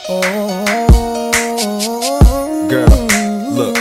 Girl, look,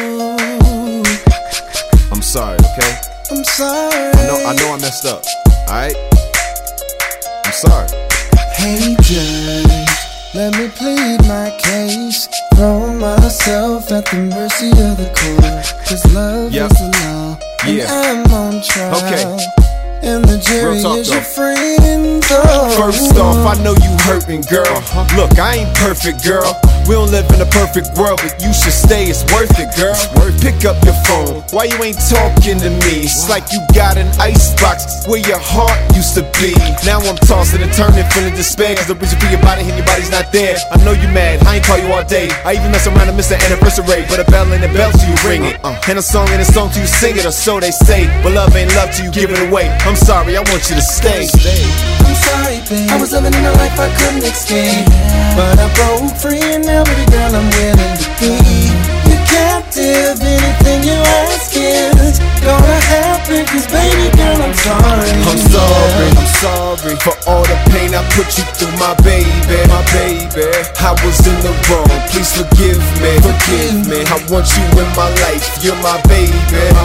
I'm sorry, okay? I'm sorry. I know I messed up, alright? I'm sorry. Hey judge, let me plead my case. Throw myself at the mercy of the court. 'Cause love is the law, and I'm on trial. Okay. And the jury is your friend, though. First off, I know you hurting, girl. Look, I ain't perfect, girl. We don't live in a perfect world, but you should stay, it's worth it, girl. Pick up your phone, why you ain't talking to me? It's like you got an icebox where your heart used to be. Now I'm tossing and turning, feeling despair, 'cause the reason for your body and your body's not there. I know you mad, I ain't call you all day. I even mess around and miss the anniversary, but a bell and a bell till you ring it. And a song till you sing it, or so they say. But love ain't love till you give it away. I'm sorry, I want you to stay. I'm sorry, babe, I was living in a life I couldn't escape, but I broke free and now baby girl I'm willing to be your captive. Anything you ask is gonna happen, 'cause baby girl I'm sorry. I'm sorry for all the pain I put you through, my baby. I was in the wrong, please forgive me. I want you in my life, you're my baby.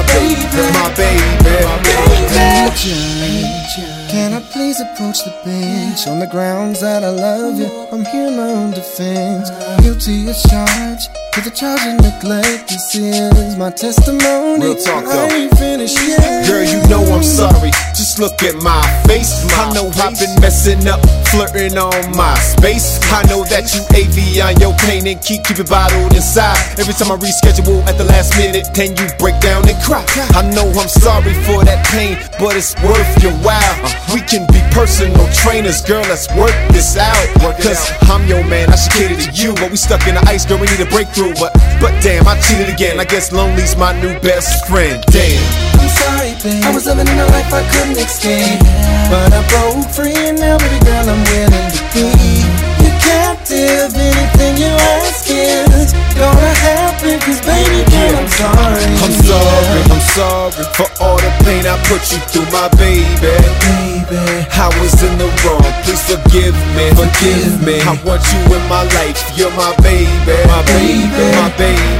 Can I please approach the bench on the grounds that I love you? I'm here in my own defense, guilty as charged with the charge of neglect. This is my testimony. Real talk though, I ain't finished yet. Girl, you know I'm sorry, just look at my face. I know I've been messing up, flirting on my space. I know that you AV on your pain and keep it bottled inside. Every time I reschedule at the last minute, then you break down and cry. I know I'm sorry for that pain, but it's worth your while. We can be personal trainers, girl, let's work this out. 'Cause I'm your man, I should cater to you, but we stuck in the ice, girl, we need a breakthrough. But damn, I cheated again, I guess lonely's my new best friend. Damn. I'm sorry, babe, I was living in a life I couldn't escape, but I broke free and now baby girl I'm willing to be your captive. Anything you ask is gonna happen, 'cause baby girl I'm sorry. I'm sorry for all the pain I put you through, my baby. I was in the wrong, please forgive me. I want you in my life, you're my baby. I'm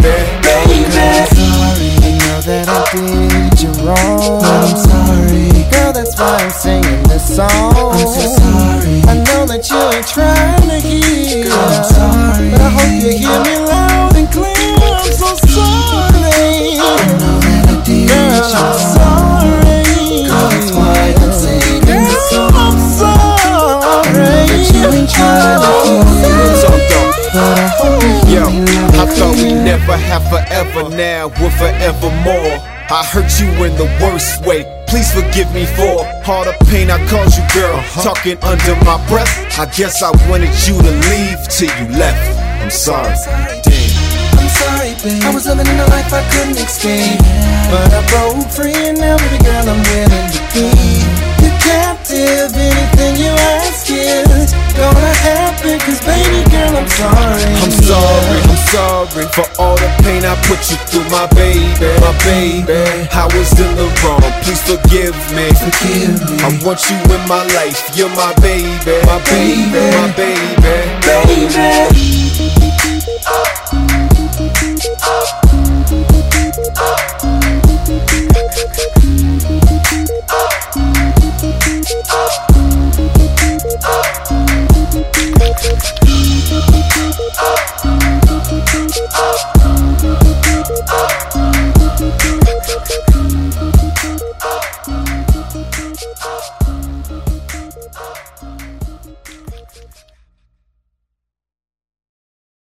sorry, I know that I did you wrong. I'm sorry, girl, that's why I'm singing this song. I'm so sorry, I know that you ain't trying to hear, girl, I'm sorry, but I hope you hear me loud and clear. I'm so sorry, I know that I did you wrong. I'm sorry, girl, that's why I'm singing this song. I'm sorry, I know that you ain't trying to hear, but I hope you hear me loud. I thought we never have forever, now we're forevermore. I hurt you in the worst way, please forgive me for all the pain I caused you, girl. Talking under my breath, I guess I wanted you to leave till you left. I'm sorry, damn. I'm sorry, babe, I was living in a life I couldn't escape, but I broke free and now baby girl I'm willing to be your captive. Anything you ask is gonna happen, 'cause baby girl I'm sorry. I'm sorry for all the pain I put you through, my baby. I was in the wrong, please forgive me. I want you in my life, you're my baby.